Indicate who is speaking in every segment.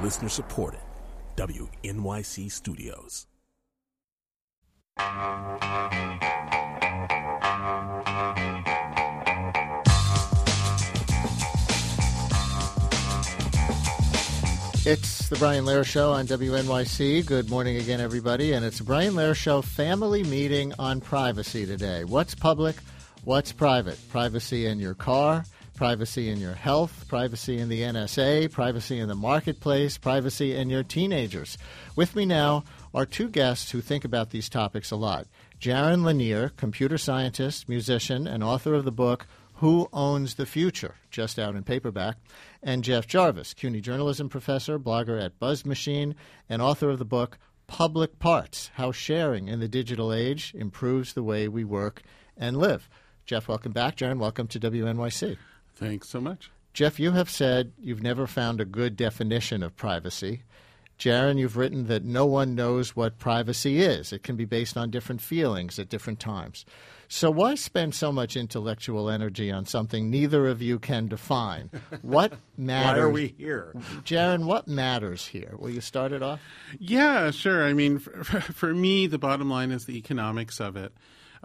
Speaker 1: Listener supported. WNYC Studios.
Speaker 2: It's the Brian Lehrer Show on WNYC. Good morning again, everybody. And it's the Brian Lehrer Show family meeting on privacy today. What's public? What's private? Privacy in your car, privacy in your health, privacy in the NSA, privacy in the marketplace, privacy in your teenagers. With me now are two guests who think about these topics a lot. Jaron Lanier, computer scientist, musician, and author of the book Who Owns the Future, just out in paperback, and Jeff Jarvis, CUNY journalism professor, blogger at BuzzMachine, and author of the book Public Parts, How Sharing in the Digital Age Improves the Way We Work and Live. Jeff, welcome back. Jaron, welcome to WNYC.
Speaker 3: Thanks so much.
Speaker 2: Jeff, you have said you've never found a good definition of privacy. Jaron, you've written that no one knows what privacy is. It can be based on different feelings at different times. So why spend so much intellectual energy on something neither of you can define? What matters?
Speaker 4: Why are we here?
Speaker 2: Jaron, what matters here? Will you start it off?
Speaker 3: Yeah, sure. I mean, for me, the bottom line is the economics of it.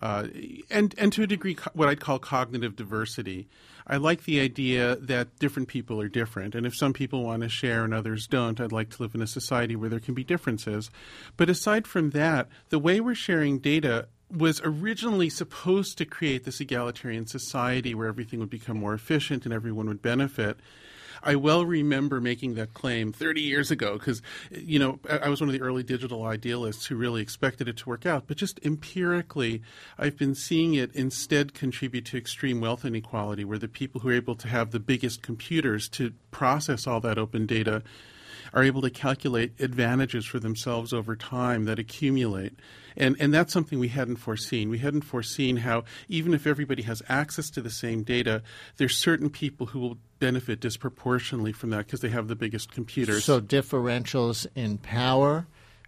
Speaker 3: And to a degree, what I'd call cognitive diversity. I like the idea that different people are different. And if some people want to share and others don't, I'd like to live in a society where there can be differences. But aside from that, the way we're sharing data was originally supposed to create this egalitarian society where everything would become more efficient and everyone would benefit. I well remember making that claim 30 years ago because, you know, I was one of the early digital idealists who really expected it to work out. But just empirically, I've been seeing it instead contribute to extreme wealth inequality, where the people who are able to have the biggest computers to process all that open data are able to calculate advantages for themselves over time that accumulate. And that's something we hadn't foreseen. We hadn't foreseen how even if everybody has access to the same data, there's certain people who will benefit disproportionately from that because they have the biggest computers.
Speaker 2: So differentials in power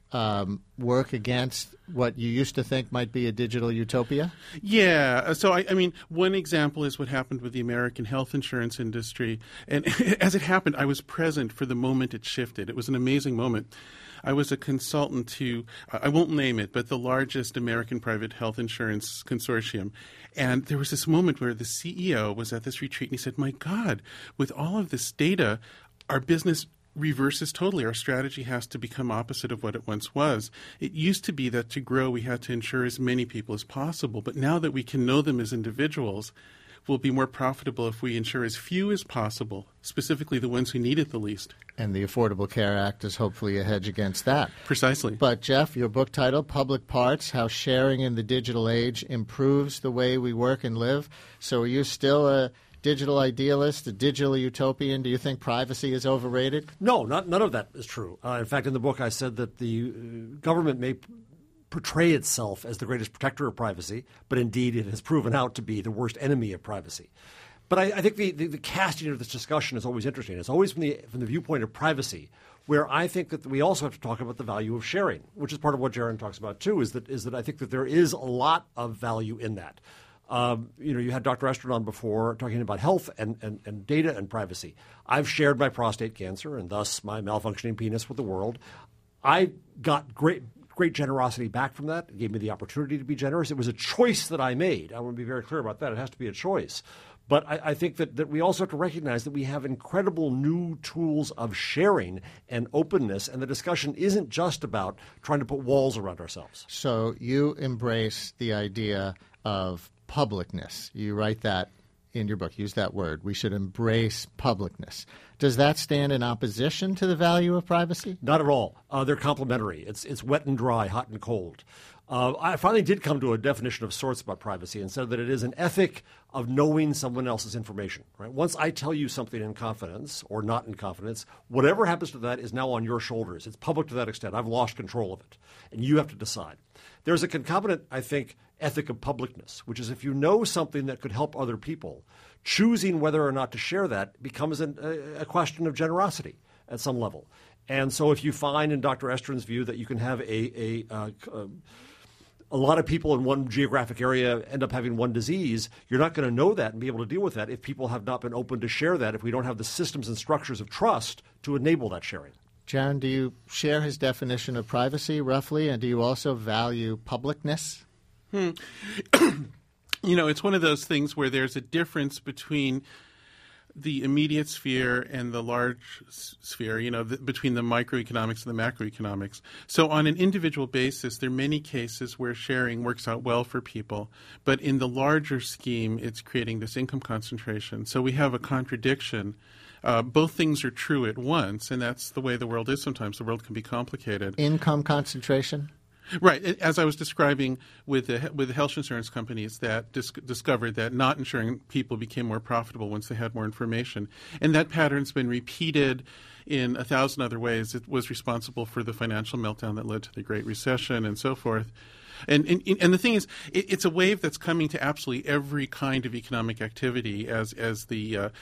Speaker 2: work against what you used to think might be a digital utopia?
Speaker 3: Yeah. So, I mean, one example is what happened with the American health insurance industry. And as it happened, I was present for the moment it shifted. It was an amazing moment. I was a consultant to, I won't name it, but the largest American private health insurance consortium. And there was this moment where the CEO was at this retreat and he said, my God, with all of this data, our business reverses totally. Our strategy has to become opposite of what it once was. It used to be that to grow, we had to insure as many people as possible. But now that we can know them as individuals, we'll be more profitable if we insure as few as possible, specifically the ones who need it the least.
Speaker 2: And the Affordable Care Act is hopefully a hedge against that.
Speaker 3: Precisely.
Speaker 2: But, Jeff, your book title, Public Parts, How Sharing in the Digital Age Improves the Way We Work and Live. So are you still a digital idealist, a digital utopian? Do you think privacy is overrated?
Speaker 4: No, none of that is true. In fact, in the book, I said that the government may portray itself as the greatest protector of privacy, but indeed it has proven out to be the worst enemy of privacy. But I think the casting of this discussion is always interesting. It's always from the viewpoint of privacy, where I think that we also have to talk about the value of sharing, which is part of what Jaron talks about too. Is that I think that there is a lot of value in that. You had Dr. Estrin on before talking about health and data and privacy. I've shared my prostate cancer and thus my malfunctioning penis with the world. I got great generosity back from that. It gave me the opportunity to be generous. It was a choice that I made. I want to be very clear about that. It has to be a choice. But I think that we also have to recognize that we have incredible new tools of sharing and openness, and the discussion isn't just about trying to put walls around ourselves.
Speaker 2: So you embrace the idea of publicness. You write that in your book. Use that word. We should embrace publicness. Does that stand in opposition to the value of privacy?
Speaker 4: Not at all. They're complementary. It's wet and dry, hot and cold. I finally did come to a definition of sorts about privacy and said that it is an ethic of knowing someone else's information. Right? Once I tell you something in confidence or not in confidence, whatever happens to that is now on your shoulders. It's public to that extent. I've lost control of it, and you have to decide. There's a concomitant, I think, ethic of publicness, which is if you know something that could help other people, choosing whether or not to share that becomes a question of generosity at some level. And so if you find in Dr. Estrin's view that you can have a lot of people in one geographic area end up having one disease, you're not going to know that and be able to deal with that if people have not been open to share that, if we don't have the systems and structures of trust to enable that sharing.
Speaker 2: Jaron, do you share his definition of privacy roughly, and do you also value publicness?
Speaker 3: It's one of those things where there's a difference between the immediate sphere and the large sphere, between the microeconomics and the macroeconomics. So on an individual basis, there are many cases where sharing works out well for people. But in the larger scheme, it's creating this income concentration. So we have a contradiction. Both things are true at once, and that's the way the world is sometimes. The world can be complicated.
Speaker 2: Income concentration?
Speaker 3: Right. As I was describing with the health insurance companies that discovered that not insuring people became more profitable once they had more information. And that pattern's been repeated in 1,000 other ways. It was responsible for the financial meltdown that led to the Great Recession and so forth. And the thing is, it's a wave that's coming to absolutely every kind of economic activity as the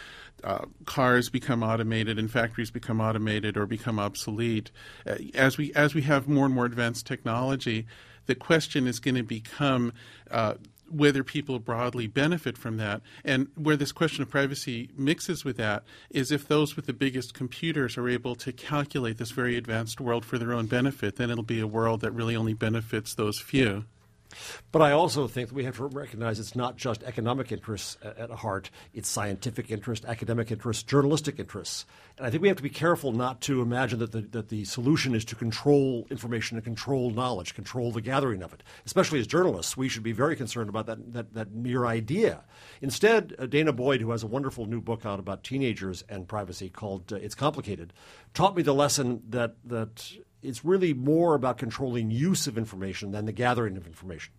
Speaker 3: cars become automated and factories become automated or become obsolete. As we have more and more advanced technology, the question is going to become whether people broadly benefit from that. And where this question of privacy mixes with that is if those with the biggest computers are able to calculate this very advanced world for their own benefit, then it'll be a world that really only benefits those few.
Speaker 4: But I also think that we have to recognize it's not just economic interests at heart. It's scientific interest, academic interests, journalistic interests. And I think we have to be careful not to imagine that the solution is to control information and control knowledge, control the gathering of it. Especially as journalists, we should be very concerned about that mere idea. Instead, Dana Boyd, who has a wonderful new book out about teenagers and privacy called It's Complicated, taught me the lesson that it's really more about controlling use of information than the gathering of information.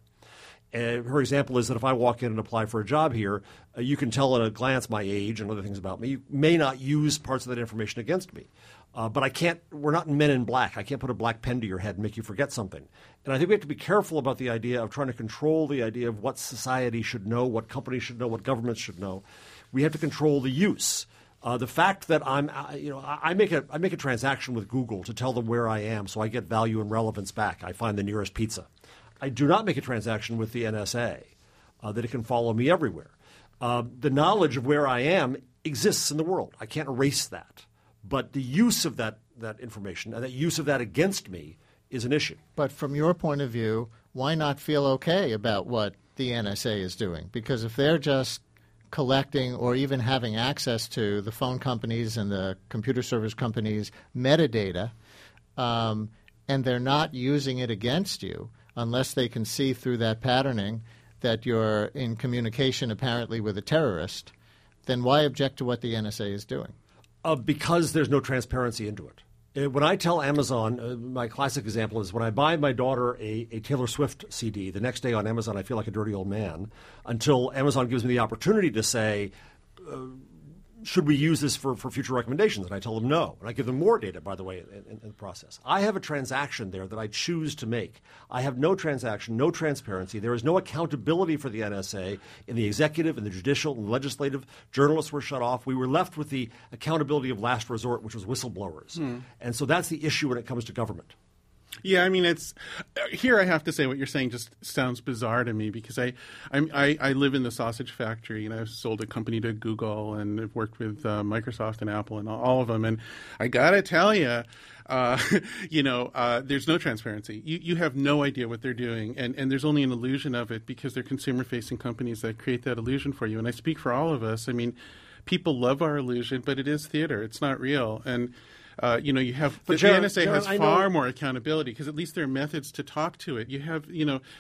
Speaker 4: Her example is that if I walk in and apply for a job here, you can tell at a glance my age and other things about me. You may not use parts of that information against me. But I can't – we're not Men in Black. I can't put a black pen to your head and make you forget something. And I think we have to be careful about the idea of trying to control the idea of what society should know, what companies should know, what governments should know. We have to control the use. The fact that I make a transaction with Google to tell them where I am so I get value and relevance back. I find the nearest pizza. I do not make a transaction with the NSA that it can follow me everywhere. The knowledge of where I am exists in the world. I can't erase that. But the use of that information and that use of that against me is an issue.
Speaker 2: But from your point of view, why not feel okay about what the NSA is doing? Because if they're just collecting or even having access to the phone companies and the computer service companies' metadata, and they're not using it against you unless they can see through that patterning that you're in communication apparently with a terrorist, then why object to what the NSA is doing?
Speaker 4: Because there's no transparency into it. When I tell Amazon, my classic example is when I buy my daughter a Taylor Swift CD, the next day on Amazon I feel like a dirty old man until Amazon gives me the opportunity to say, should we use this for future recommendations? And I tell them no. And I give them more data, by the way, in the process. I have a transaction there that I choose to make. I have no transaction, no transparency. There is no accountability for the NSA in the executive, in the judicial, and legislative. Journalists were shut off. We were left with the accountability of last resort, which was whistleblowers. And so that's the issue when it comes to government.
Speaker 3: Yeah, I mean, it's here. I have to say, what you're saying just sounds bizarre to me because I live in the sausage factory, and I've sold a company to Google, and I've worked with Microsoft and Apple and all of them, and I gotta tell you, there's no transparency. You have no idea what they're doing, and there's only an illusion of it because they're consumer-facing companies that create that illusion for you. And I speak for all of us. I mean, people love our illusion, but it is theater. It's not real, and. You have the NSA has far more accountability because at least there are methods to talk to it. You have,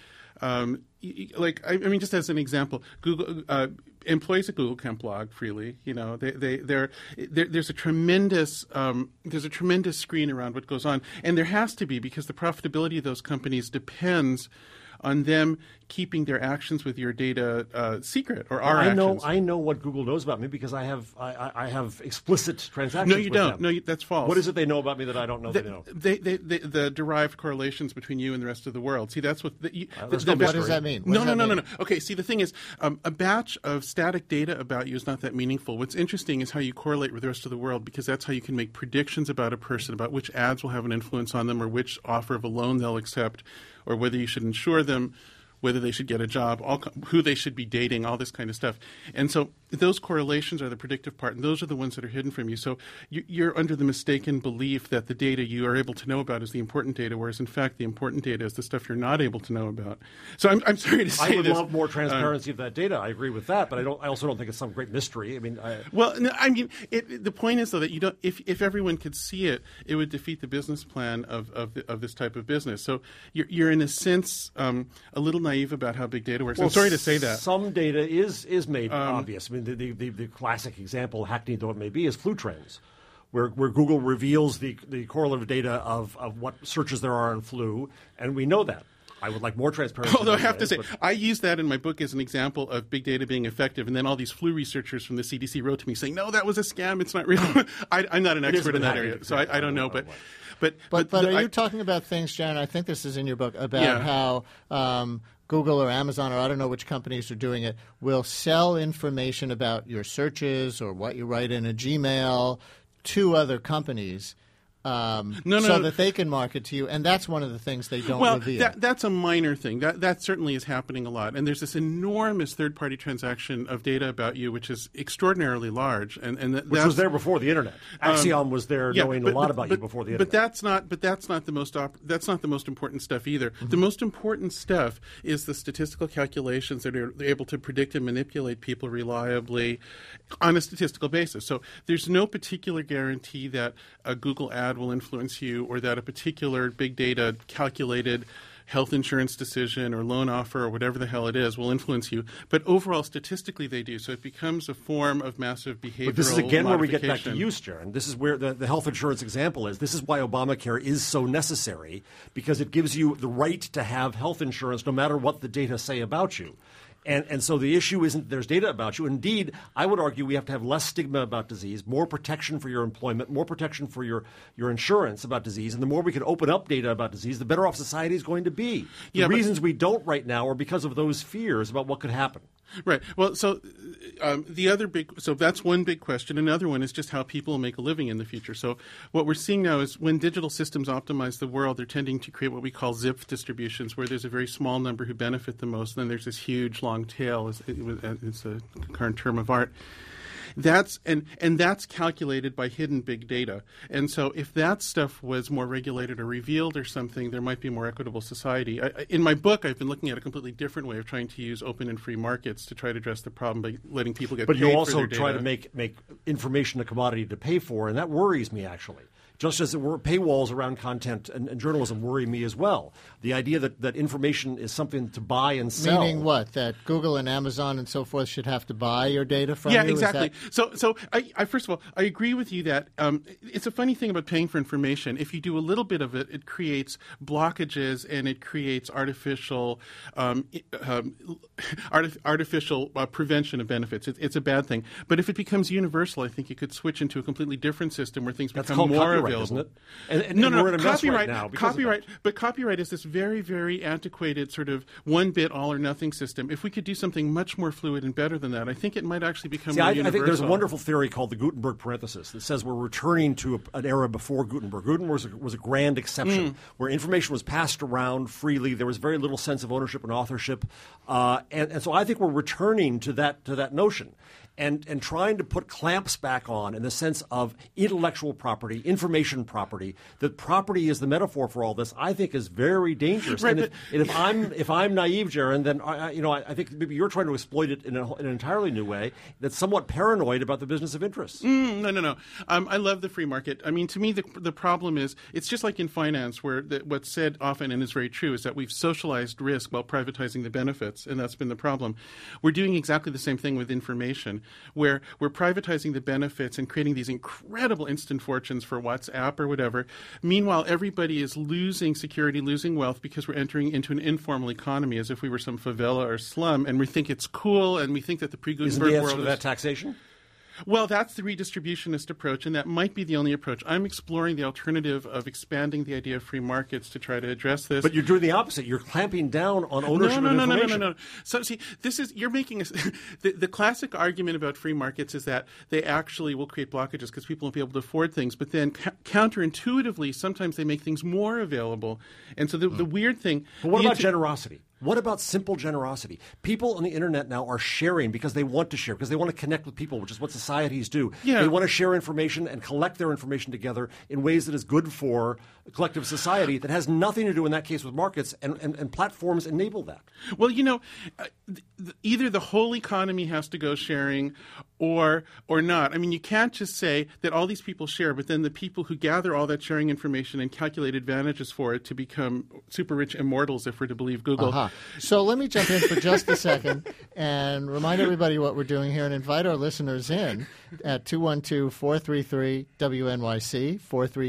Speaker 3: just as an example, Google employees at Google can't blog freely. There's a tremendous screen around what goes on, and there has to be because the profitability of those companies depends on them keeping their actions with your data secret or our actions.
Speaker 4: I know what Google knows about me because I have explicit transactions.
Speaker 3: No, you don't.
Speaker 4: Them.
Speaker 3: No, that's false.
Speaker 4: What is it they know about me that I don't know? They know.
Speaker 3: The derived correlations between you and the rest of the world. See, that's what.
Speaker 2: What does that mean?
Speaker 3: No. Okay, see, the thing is, a batch of static data about you is not that meaningful. What's interesting is how you correlate with the rest of the world because that's how you can make predictions about a person, about which ads will have an influence on them or which offer of a loan they'll accept or whether you should insure them, whether they should get a job, who they should be dating, all this kind of stuff. And so those correlations are the predictive part, and those are the ones that are hidden from you. So you're under the mistaken belief that the data you are able to know about is the important data, whereas in fact the important data is the stuff you're not able to know about. So I'm sorry to say
Speaker 4: I would
Speaker 3: this.
Speaker 4: love more transparency of that data. I agree with that, but I also don't think it's some great mystery. I mean,
Speaker 3: the point is though that you don't. If everyone could see it, it would defeat the business plan of this type of business. So you're in a sense a little naive about how big data works.
Speaker 4: well,
Speaker 3: I'm sorry to say that.
Speaker 4: Some data is made obvious. I mean, the classic example, hackneyed though it may be, is flu trends, where Google reveals the correlative data of what searches there are on flu, and we know that. I would like more transparency.
Speaker 3: Although I have to say, I use that in my book as an example of big data being effective, and then all these flu researchers from the CDC wrote to me saying, "No, that was a scam. It's not real." I'm not an expert in that area, so I don't know. But
Speaker 2: are you talking about things, Jaron? I think this is in your book about how Google or Amazon, or I don't know which companies are doing it, will sell information about your searches or what you write in a Gmail to other companies. That they can market to you, and that's one of the things they don't reveal.
Speaker 3: That's a minor thing. That certainly is happening a lot, and there's this enormous third-party transaction of data about you, which is extraordinarily large,
Speaker 4: which was there before the internet. Axiom was there knowing a lot about you before the internet.
Speaker 3: But that's not the most important stuff either. Mm-hmm. The most important stuff is the statistical calculations that are able to predict and manipulate people reliably on a statistical basis. So there's no particular guarantee that a Google ad will influence you, or that a particular big data calculated health insurance decision or loan offer or whatever the hell it is will influence you. But overall, statistically, they do. So it becomes a form of massive behavioral
Speaker 4: But this is again where we get back
Speaker 3: modification.
Speaker 4: to use, Jaron. This is where the health insurance example is. This is why Obamacare is so necessary, because it gives you the right to have health insurance no matter what the data say about you. And so the issue isn't there's data about you. Indeed, I would argue we have to have less stigma about disease, more protection for your employment, more protection for your insurance about disease. And the more we can open up data about disease, the better off society is going to be. The reasons we don't right now are because of those fears about what could happen.
Speaker 3: Right. Well, so that's one big question. Another one is just how people will make a living in the future. So what we're seeing now is when digital systems optimize the world, they're tending to create what we call ZIP distributions, where there's a very small number who benefit the most. Then there's this huge long tail. It's a current term of art. That's calculated by hidden big data. And so if that stuff was more regulated or revealed or something, there might be a more equitable society. In my book, I've been looking at a completely different way of trying to use open and free markets to try to address the problem by letting people get paid for their data.
Speaker 4: But you also try to make information a commodity to pay for, and that worries me, actually. Just as paywalls around content and journalism worry me as well. The idea that information is something to buy and sell.
Speaker 2: Meaning what? That Google and Amazon and so forth should have to buy your data from you?
Speaker 3: Yeah, exactly. So I first of all, I agree with you that it's a funny thing about paying for information. If you do a little bit of it, it creates blockages and it creates artificial prevention of benefits. It's a bad thing. But if it becomes universal, I think you could switch into a completely different system where things become more available.
Speaker 4: Isn't it?
Speaker 3: And we're
Speaker 4: in a mess
Speaker 3: copyright,
Speaker 4: right now.
Speaker 3: But copyright is this very, very antiquated sort of one-bit all-or-nothing system. If we could do something much more fluid and better than that, I think it might actually become more universal.
Speaker 4: I think there's a wonderful theory called the Gutenberg parenthesis that says we're returning to an era before Gutenberg. Gutenberg was a grand exception where information was passed around freely. There was very little sense of ownership and authorship, and so I think we're returning to that notion. And trying to put clamps back on in the sense of intellectual property, information property, that property is the metaphor for all this, I think is very dangerous.
Speaker 3: Right,
Speaker 4: and if I'm naive, Jaron, then I think maybe you're trying to exploit it in an entirely new way that's somewhat paranoid about the business of interest.
Speaker 3: No. I love the free market. I mean, to me, the problem is it's just like in finance, where what's said often and is very true is that we've socialized risk while privatizing the benefits, and that's been the problem. We're doing exactly the same thing with information, where we're privatizing the benefits and creating these incredible instant fortunes for WhatsApp or whatever. Meanwhile, everybody is losing security, losing wealth because we're entering into an informal economy as if we were some favela or slum, and we think it's cool, and we think that the pre-Gutenberg world
Speaker 4: Isn't the answer to that taxation?
Speaker 3: Well, that's the redistributionist approach, and that might be the only approach. I'm exploring the alternative of expanding the idea of free markets to try to address this.
Speaker 4: But you're doing the opposite. You're clamping down on ownership of information.
Speaker 3: No. So, see, you're making the classic argument about free markets is that they actually will create blockages because people won't be able to afford things. But then counterintuitively, sometimes they make things more available. And so the weird thing...
Speaker 4: But what about generosity? What about simple generosity? People on the internet now are sharing because they want to share, because they want to connect with people, which is what societies do.
Speaker 3: Yeah.
Speaker 4: They want to share information and collect their information together in ways that is good for collective society that has nothing to do in that case with markets, and platforms enable that.
Speaker 3: Well, either the whole economy has to go sharing or not. I mean, you can't just say that all these people share, but then the people who gather all that sharing information and calculate advantages for it to become super rich immortals, if we're to believe Google.
Speaker 2: So let me jump in for just a second and remind everybody what we're doing here and invite our listeners in at 212-433-WNYC,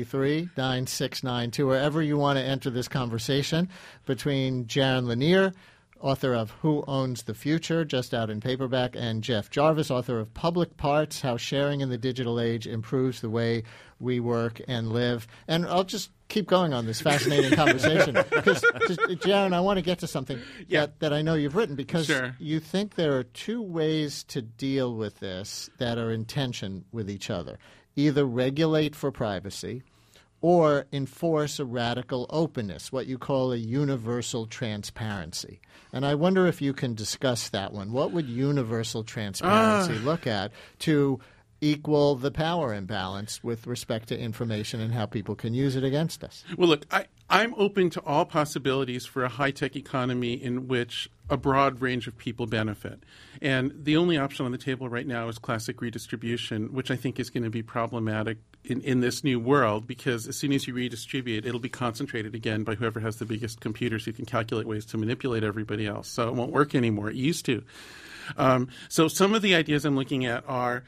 Speaker 2: 433-9692, wherever you want to enter this conversation between Jaron Lanier, author of Who Owns the Future, just out in paperback, and Jeff Jarvis, author of Public Parts, How Sharing in the Digital Age Improves the Way We Work and Live. And I'll just keep going on this fascinating conversation because, Jaron, I want to get to something that I know you've written because you think there are two ways to deal with this that are in tension with each other. Either regulate for privacy or enforce a radical openness, what you call a universal transparency. And I wonder if you can discuss that one. What would universal transparency look at to equal the power imbalance with respect to information and how people can use it against us?
Speaker 3: Well, look, I'm open to all possibilities for a high-tech economy in which a broad range of people benefit. And the only option on the table right now is classic redistribution, which I think is going to be problematic in this new world because as soon as you redistribute, it'll be concentrated again by whoever has the biggest computers who can calculate ways to manipulate everybody else. So it won't work anymore. It used to. So some of the ideas I'm looking at are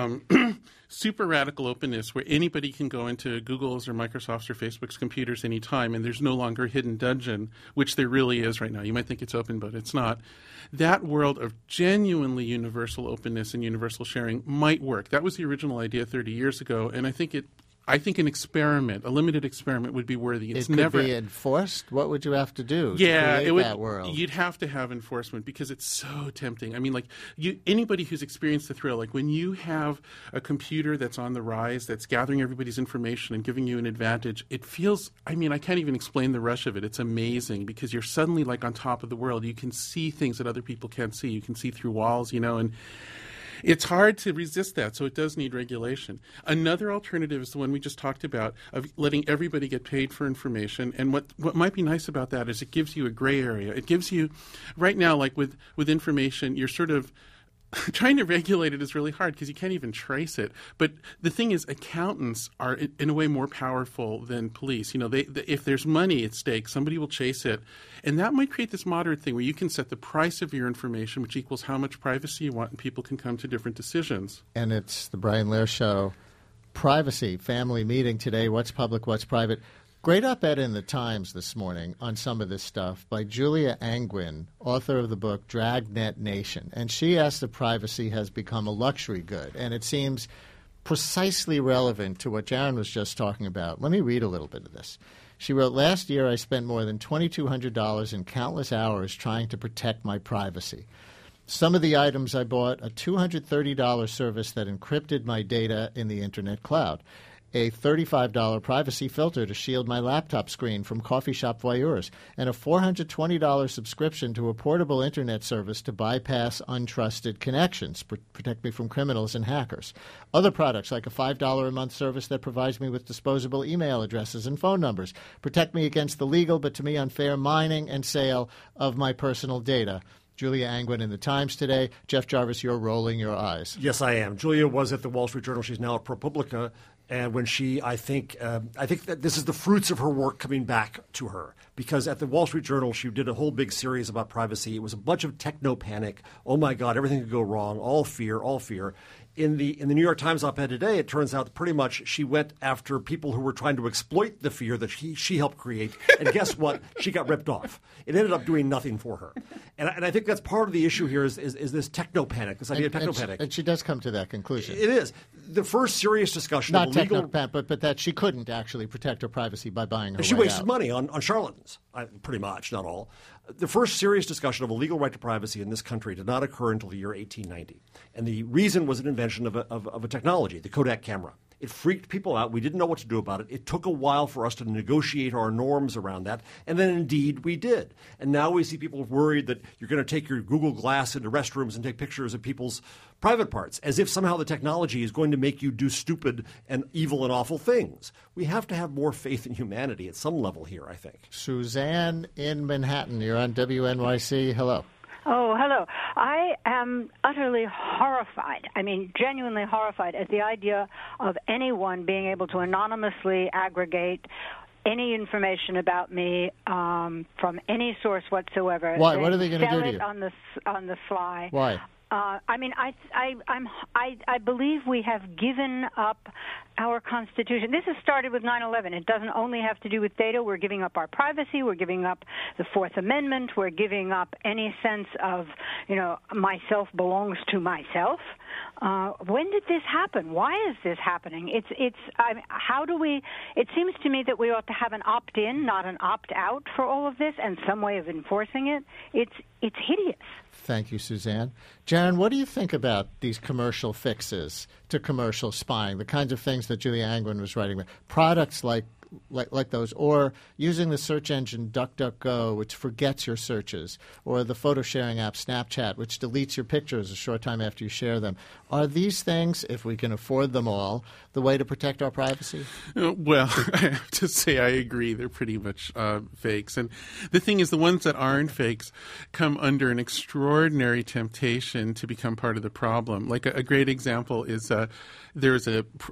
Speaker 3: super radical openness where anybody can go into Google's or Microsoft's or Facebook's computers anytime and there's no longer a hidden dungeon, which there really is right now. You might think it's open, but it's not. That world of genuinely universal openness and universal sharing might work. That was the original idea 30 years ago, and I think an experiment, a limited experiment, would be worthy.
Speaker 2: It could be enforced? What would you have to do to create that world?
Speaker 3: You'd have to have enforcement because it's so tempting. I mean, anybody who's experienced the thrill, like when you have a computer that's on the rise, that's gathering everybody's information and giving you an advantage, it feels, I can't even explain the rush of it. It's amazing because you're suddenly like on top of the world. You can see things that other people can't see. You can see through walls, and it's hard to resist that, so it does need regulation. Another alternative is the one we just talked about of letting everybody get paid for information. And what might be nice about that is it gives you a gray area. It gives you, right now, like with information, you're sort of trying to regulate it is really hard because you can't even trace it. But the thing is, accountants are in a way more powerful than police. If there's money at stake, somebody will chase it. And that might create this moderate thing where you can set the price of your information, which equals how much privacy you want, and people can come to different decisions.
Speaker 2: And it's the Brian Lehrer Show. Privacy, family meeting today. What's public, what's private? Great op-ed in the Times this morning on some of this stuff by Julia Angwin, author of the book Dragnet Nation. And she asks if privacy has become a luxury good. And it seems precisely relevant to what Jaron was just talking about. Let me read a little bit of this. She wrote, "Last year I spent more than $2,200 in countless hours trying to protect my privacy. Some of the items I bought, a $230 service that encrypted my data in the Internet cloud, a $35 privacy filter to shield my laptop screen from coffee shop voyeurs, and a $420 subscription to a portable Internet service to bypass untrusted connections, protect me from criminals and hackers. Other products like a $5 a month service that provides me with disposable email addresses and phone numbers, protect me against the legal but to me unfair mining and sale of my personal data." Julia Angwin in the Times today. Jeff Jarvis, you're rolling your eyes.
Speaker 4: Yes, I am. Julia was at the Wall Street Journal. She's now at ProPublica. And when I think that this is the fruits of her work coming back to her. Because at the Wall Street Journal, she did a whole big series about privacy. It was a bunch of techno panic. Oh, my God, everything could go wrong. All fear, all fear. In the New York Times op-ed today, it turns out that pretty much she went after people who were trying to exploit the fear that she helped create. And guess what? She got ripped off. It ended up doing nothing for her. And I think that's part of the issue here is this techno-panic, this idea of techno-panic.
Speaker 2: And she does come to that conclusion.
Speaker 4: It is. The first serious discussion
Speaker 2: Not
Speaker 4: of legal...
Speaker 2: but that she couldn't actually protect her privacy by buying her way out.
Speaker 4: She wasted money on charlatans, pretty much, not all. The first serious discussion of a legal right to privacy in this country did not occur until the year 1890. And the reason was an invention of a technology, the Kodak camera. It freaked people out. We didn't know what to do about it. It took a while for us to negotiate our norms around that, and then indeed we did. And now we see people worried that you're going to take your Google Glass into restrooms and take pictures of people's private parts, as if somehow the technology is going to make you do stupid and evil and awful things. We have to have more faith in humanity at some level here, I think.
Speaker 2: Suzanne in Manhattan, you're on WNYC. Hello.
Speaker 5: Oh, hello. I am utterly horrified, genuinely horrified at the idea of anyone being able to anonymously aggregate any information about me from any source whatsoever.
Speaker 2: Why? What are they going to do to you?
Speaker 5: On the fly.
Speaker 2: Why?
Speaker 5: I believe we have given up our Constitution. This has started with 9/11. It doesn't only have to do with data. We're giving up our privacy. We're giving up the Fourth Amendment. We're giving up any sense of, myself belongs to myself. When did this happen? Why is this happening? How do we? It seems to me that we ought to have an opt-in, not an opt-out for all of this, and some way of enforcing it. It's hideous.
Speaker 2: Thank you, Suzanne. Jaron, what do you think about these commercial fixes to commercial spying, the kinds of things that Julia Angwin was writing about, products like those, or using the search engine DuckDuckGo, which forgets your searches, or the photo sharing app Snapchat, which deletes your pictures a short time after you share them? Are these things, if we can afford them all, the way to protect our privacy?
Speaker 3: Well, I have to say I agree. They're pretty much fakes. And the thing is, the ones that aren't fakes come under an extraordinary temptation to become part of the problem. Like a great example is there was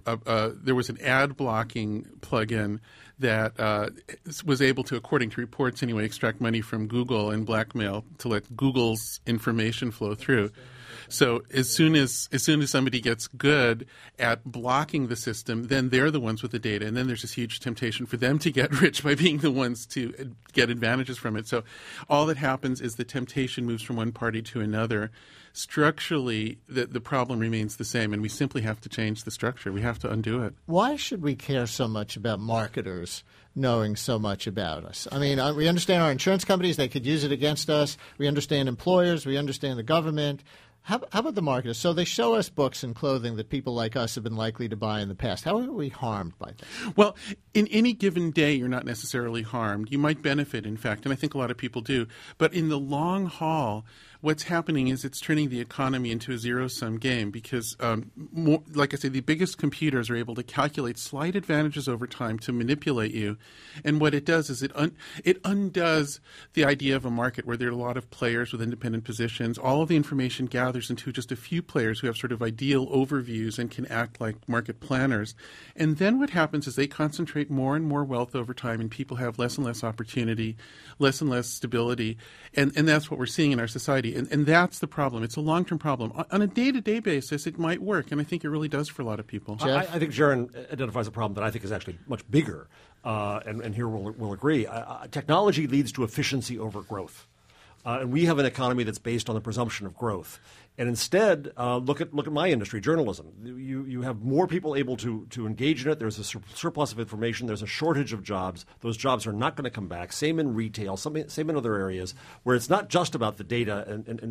Speaker 3: an ad blocking plugin that was able to, according to reports anyway, extract money from Google and blackmail to let Google's information flow through. So as soon as somebody gets good at blocking the system, then they're the ones with the data, and then there's this huge temptation for them to get rich by being the ones to get advantages from it. So all that happens is the temptation moves from one party to another. Structurally, the problem remains the same, and we simply have to change the structure. We have to undo it.
Speaker 2: Why should we care so much about marketers knowing so much about us? We understand our insurance companies. They could use it against us. We understand employers. We understand the government. How about the marketers? So they show us books and clothing that people like us have been likely to buy in the past. How are we harmed by that?
Speaker 3: Well, in any given day, you're not necessarily harmed. You might benefit, in fact, and I think a lot of people do. But in the long haul, what's happening is it's turning the economy into a zero-sum game because, like I say, the biggest computers are able to calculate slight advantages over time to manipulate you. And what it does is it undoes the idea of a market where there are a lot of players with independent positions. All of the information gathered into just a few players who have sort of ideal overviews and can act like market planners. And then what happens is they concentrate more and more wealth over time, and people have less and less opportunity, less and less stability. And that's what we're seeing in our society. And that's the problem. It's a long-term problem. On a day-to-day basis, it might work, and I think it really does for a lot of people.
Speaker 4: I think Jaron identifies a problem that I think is actually much bigger, and here we'll agree. Technology leads to efficiency over growth. And we have an economy that's based on the presumption of growth. And instead, look at my industry, journalism. You have more people able to engage in it. There's a surplus of information. There's a shortage of jobs. Those jobs are not going to come back. Same in retail, same in other areas where it's not just about the data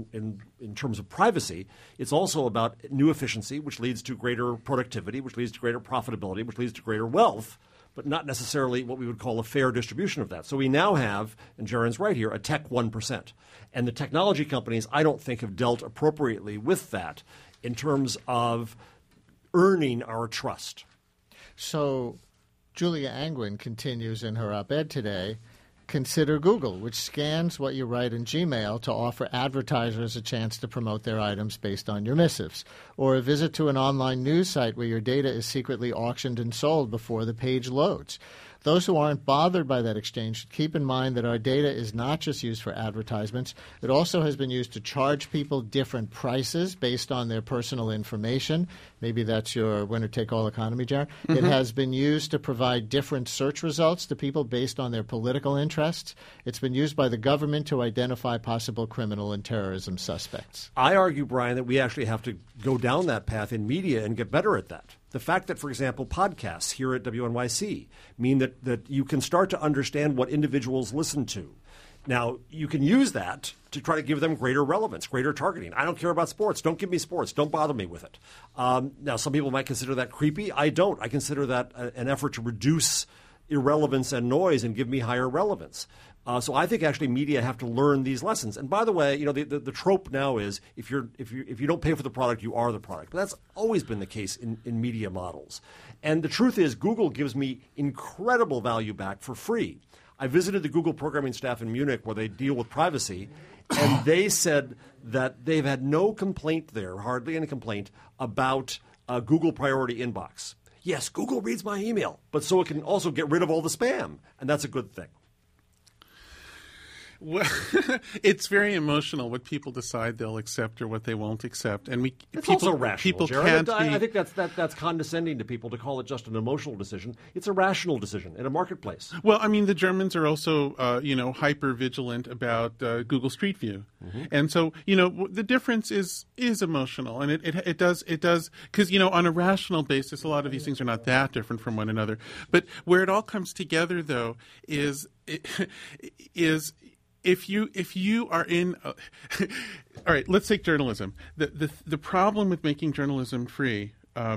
Speaker 4: in terms of privacy. It's also about new efficiency, which leads to greater productivity, which leads to greater profitability, which leads to greater wealth, but not necessarily what we would call a fair distribution of that. So we now have, and Jaron's right here, a tech 1%. And the technology companies, I don't think, have dealt appropriately with that in terms of earning our trust.
Speaker 2: So Julia Angwin continues in her op-ed today, consider Google, which scans what you write in Gmail to offer advertisers a chance to promote their items based on your missives, or a visit to an online news site where your data is secretly auctioned and sold before the page loads. Those who aren't bothered by that exchange should keep in mind that our data is not just used for advertisements. It also has been used to charge people different prices based on their personal information. Maybe that's your winner-take-all economy, Jaron. Mm-hmm. It has been used to provide different search results to people based on their political interests. It's been used by the government to identify possible criminal and terrorism suspects.
Speaker 4: I argue, Brian, that we actually have to go down that path in media and get better at that. The fact that, for example, podcasts here at WNYC mean that you can start to understand what individuals listen to. Now, you can use that to try to give them greater relevance, greater targeting. I don't care about sports. Don't give me sports. Don't bother me with it. Now, some people might consider that creepy. I don't. I consider that an effort to reduce irrelevance and noise and give me higher relevance. So I think actually media have to learn these lessons. And by the way, the trope now is if you don't pay for the product, you are the product. But that's always been the case in media models. And the truth is, Google gives me incredible value back for free. I visited the Google programming staff in Munich where they deal with privacy, and they said that they've had no complaint there, hardly any complaint, about Google Priority Inbox. Yes, Google reads my email, but so it can also get rid of all the spam, and that's a good thing.
Speaker 3: Well, it's very emotional what people decide they'll accept or what they won't accept, and
Speaker 4: it's also rational.
Speaker 3: People
Speaker 4: Jared.
Speaker 3: can't
Speaker 4: I think that's condescending to people to call it just an emotional decision. It's a rational decision in a marketplace.
Speaker 3: Well, I mean, the Germans are also hyper vigilant about Google Street View, and so the difference is emotional, and it does because on a rational basis, a lot of these things are not that different from one another. But where it all comes together, though, is if you are in all right, let's take journalism. The problem with making journalism free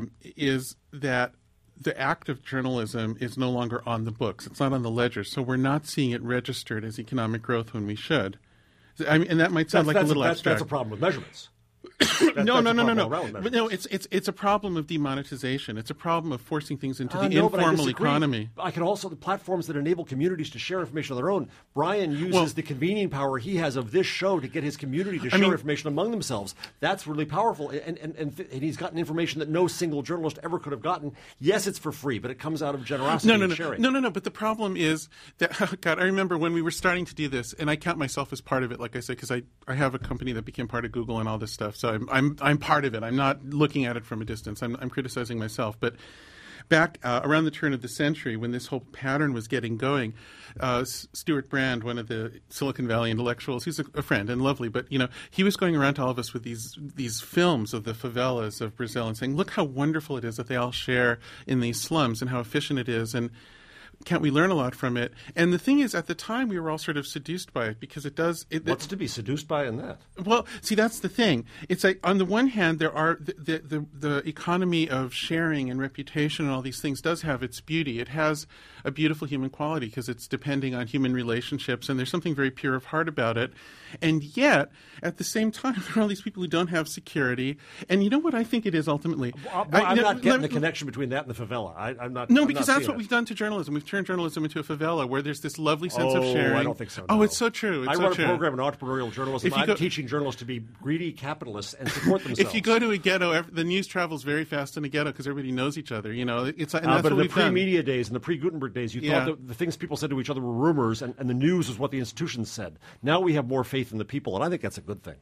Speaker 3: is that the act of journalism is no longer on the books. It's not on the ledger, so we're not seeing it registered as economic growth when we should. I mean, and that might sound like a little abstract.
Speaker 4: That's a problem with measurements.
Speaker 3: No. No, it's a problem of demonetization. It's a problem of forcing things into the informal economy.
Speaker 4: I can also the platforms that enable communities to share information on their own. Brian uses the convening power he has of this show to get his community to share information among themselves. That's really powerful, and he's gotten information that no single journalist ever could have gotten. Yes, it's for free, but it comes out of generosity and sharing.
Speaker 3: No. But the problem is that God, I remember when we were starting to do this, and I count myself as part of it. Like I said, because I have a company that became part of Google and all this stuff. So I'm part of it. I'm not looking at it from a distance. I'm criticizing myself. But back around the turn of the century, when this whole pattern was getting going, Stuart Brand, one of the Silicon Valley intellectuals, he's a friend and lovely, but he was going around to all of us with these films of the favelas of Brazil and saying, "Look how wonderful it is that they all share in these slums and how efficient it is." And can't we learn a lot from it? And the thing is, at the time, we were all sort of seduced by it because it does.
Speaker 4: What's to be seduced by in that?
Speaker 3: Well, see, that's the thing. It's like on the one hand, there are the economy of sharing and reputation and all these things does have its beauty. It has a beautiful human quality because it's depending on human relationships, and there's something very pure of heart about it. And yet, at the same time, there are all these people who don't have security. And you know what I think it is ultimately?
Speaker 4: I'm not getting the connection between that and the favela. I'm not.
Speaker 3: No, because that's what we've done to journalism. We've turned journalism into a favela where there's this lovely sense of sharing.
Speaker 4: I don't think so. No.
Speaker 3: Oh, it's so true.
Speaker 4: I run a program in entrepreneurial journalism. I'm teaching journalists to be greedy capitalists and support themselves.
Speaker 3: If you go to a ghetto, the news travels very fast in a ghetto because everybody knows each other. It's and
Speaker 4: that's but in the pre-media days, in the pre-Gutenberg days, you thought that the things people said to each other were rumors, and the news was what the institutions said. Now we have more faith in the people, and I think that's a good thing.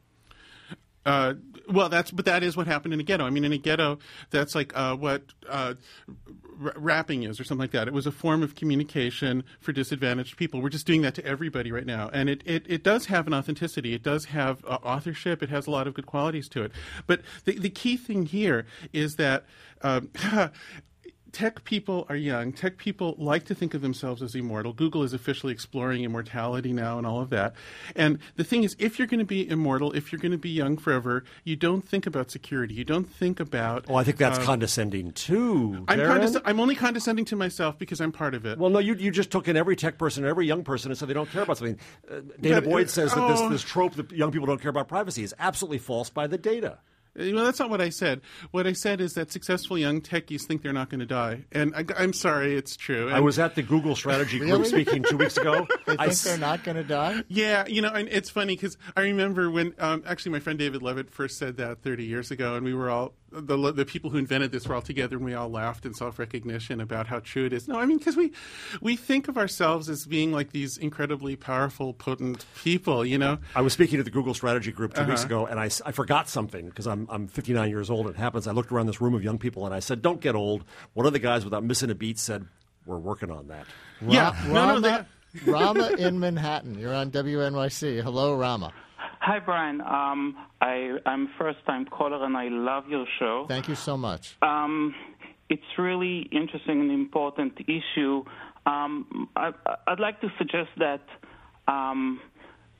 Speaker 3: Well, that is what happened in a ghetto. I mean, in a ghetto, that's like what rapping is or something like that. It was a form of communication for disadvantaged people. We're just doing that to everybody right now. And it does have an authenticity. It does have authorship. It has a lot of good qualities to it. But the key thing here is that tech people are young. Tech people like to think of themselves as immortal. Google is officially exploring immortality now and all of that. And the thing is, if you're going to be immortal, if you're going to be young forever, you don't think about security. You don't think about...
Speaker 4: Oh, I think that's condescending too,
Speaker 3: I'm only condescending to myself because I'm part of it.
Speaker 4: Well, no, you just took in every tech person, every young person, and said they don't care about something. Dana Boyd says that this trope that young people don't care about privacy is absolutely false by the data.
Speaker 3: Well, that's not what I said. What I said is that successful young techies think they're not going to die. And I'm sorry, it's true.
Speaker 4: I was at the Google strategy group speaking 2 weeks ago.
Speaker 2: They think they're not going to die?
Speaker 3: Yeah, and it's funny because I remember when actually my friend David Levitt first said that 30 years ago, and we were all, the people who invented this were all together, and we all laughed in self-recognition about how true it is. No, I mean, because we think of ourselves as being like these incredibly powerful, potent people,
Speaker 4: I was speaking to the Google strategy group 2 weeks ago, and I forgot something because I'm 59 years old. It happens. I looked around this room of young people, and I said, "Don't get old." One of the guys, without missing a beat, said, "We're working on that."
Speaker 2: Rama in Manhattan. You're on WNYC. Hello, Rama.
Speaker 6: Hi, Brian. I'm a first-time caller, and I love your show.
Speaker 2: Thank you so much.
Speaker 6: It's really interesting and important issue. I'd like to suggest that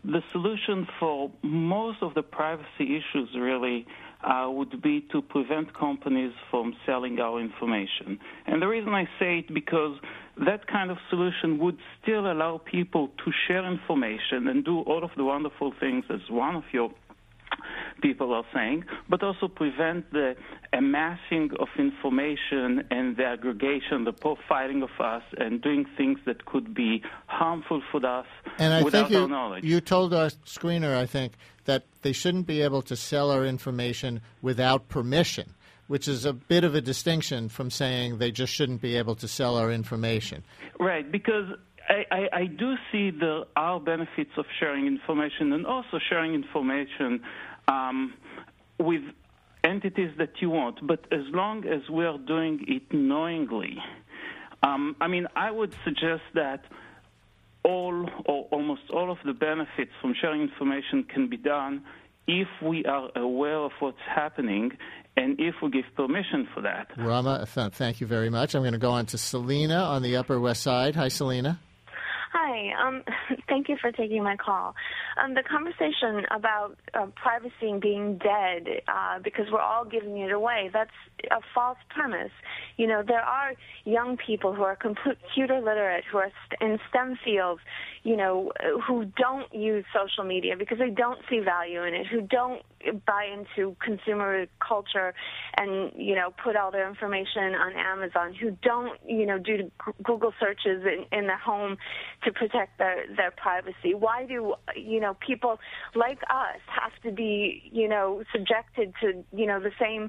Speaker 6: the solution for most of the privacy issues really would be to prevent companies from selling our information. And the reason I say it because that kind of solution would still allow people to share information and do all of the wonderful things as one of your people are saying, but also prevent the amassing of information and the aggregation, the profiling of us, and doing things that could be harmful for us without our knowledge.
Speaker 2: You told our screener, I think, that they shouldn't be able to sell our information without permission, which is a bit of a distinction from saying they just shouldn't be able to sell our information.
Speaker 6: Right, because I do see there are benefits of sharing information and also sharing information with entities that you want, but as long as we are doing it knowingly. I would suggest that all or almost all of the benefits from sharing information can be done if we are aware of what's happening and if we give permission for that.
Speaker 2: Rama, thank you very much. I'm going to go on to Selena on the Upper West Side. Hi, Selena.
Speaker 7: Hi. Thank you for taking my call. The conversation about privacy being dead because we're all giving it away, that's a false premise. You know, there are young people who are computer literate, who are in STEM fields, you know, who don't use social media because they don't see value in it, who don't buy into consumer culture and, you know, put all their information on Amazon, who don't, you know, do Google searches in their home to protect their privacy. Why do, you know, people like us have to be, you know, subjected to, you know, the same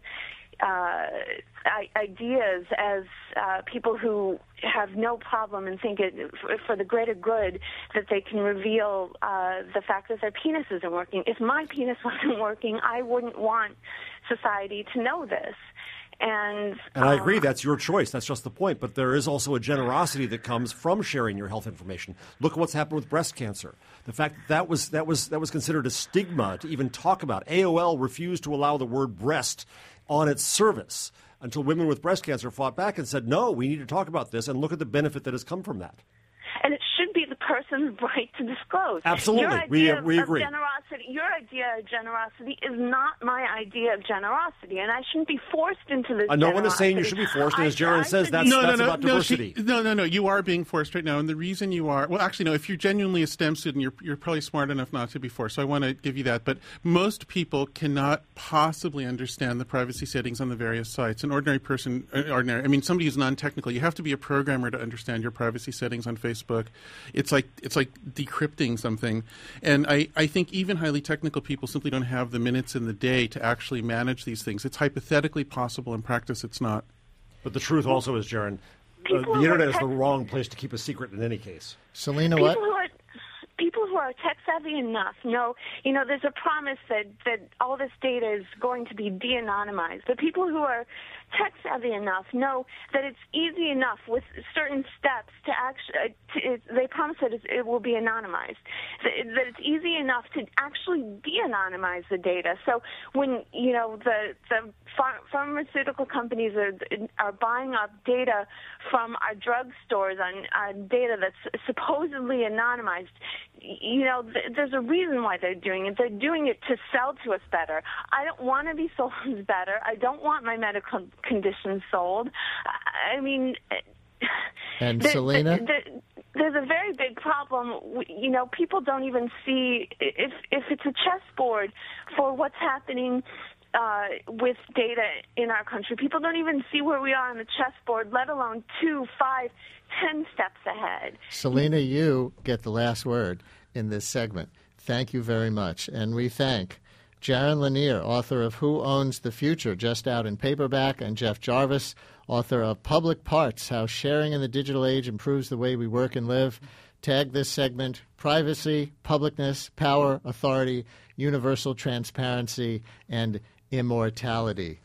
Speaker 7: ideas as people who have no problem and think it for the greater good that they can reveal the fact that their penis isn't working. If my penis wasn't working, I wouldn't want society to know this. And
Speaker 4: I agree, that's your choice. That's just the point. But there is also a generosity that comes from sharing your health information. Look at what's happened with breast cancer. The fact that was considered a stigma to even talk about. AOL refused to allow the word breast on its service until women with breast cancer fought back and said, no, we need to talk about this, and look at the benefit that has come from that.
Speaker 7: And it should be the person's right to disclose.
Speaker 4: Absolutely. We agree.
Speaker 7: Your idea of generosity is not my idea of generosity, and I shouldn't be forced into this
Speaker 4: No one is saying you should be forced, and as Jaron says, that's about diversity.
Speaker 3: No, you are being forced right now, and the reason you are, well, actually, no, if you're genuinely a STEM student, you're probably smart enough not to be forced, so I want to give you that, but most people cannot possibly understand the privacy settings on the various sites. An ordinary person, somebody who's non-technical, you have to be a programmer to understand your privacy settings on Facebook. It's like decrypting something, and I think even highly technical people simply don't have the minutes in the day to actually manage these things. It's hypothetically possible. In practice, it's not.
Speaker 4: But the truth also is, Jaron, the internet is the wrong place to keep a secret in any case.
Speaker 2: Selena, what?
Speaker 7: People who are tech savvy enough know, you know, there's a promise that all this data is going to be de-anonymized. But people who are tech savvy enough know that it's easy enough with certain steps to actually, they promise that it will be anonymized, that it's easy enough to actually de-anonymize the data. So when, you know, the pharmaceutical companies are buying up data from our drugstores on data that's supposedly anonymized, you know, there's a reason why they're doing it. They're doing it to sell to us better. I don't want to be sold as better. I don't want my medical condition sold. I mean,
Speaker 2: and Selena?
Speaker 7: There's a very big problem. You know, people don't even see if it's a chessboard for what's happening with data in our country. People don't even see where we are on the chessboard, let alone 2, 5, 10 steps ahead.
Speaker 2: Selena, you get the last word in this segment. Thank you very much. And we thank Jaron Lanier, author of Who Owns the Future, just out in paperback, and Jeff Jarvis, author of Public Parts, How Sharing in the Digital Age Improves the Way We Work and Live. Tag this segment, Privacy, Publicness, Power, Authority, Universal Transparency, and Immortality.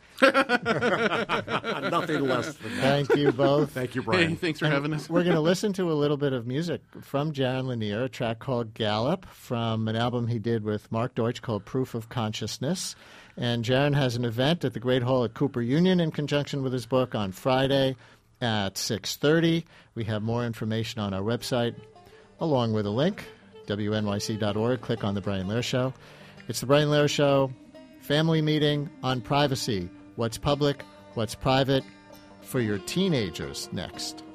Speaker 4: Nothing less than that.
Speaker 2: Thank you both.
Speaker 4: Thank you, Brian.
Speaker 3: Hey, thanks for having us.
Speaker 2: We're going to listen to a little bit of music from Jaron Lanier, a track called Gallop from an album he did with Mark Deutsch called Proof of Consciousness. And Jaron has an event at the Great Hall at Cooper Union in conjunction with his book on Friday at 6:30. We have more information on our website, along with a link, WNYC.org. Click on The Brian Lehrer Show. It's The Brian Lehrer Show, family meeting on privacy. What's public, what's private, for your teenagers next.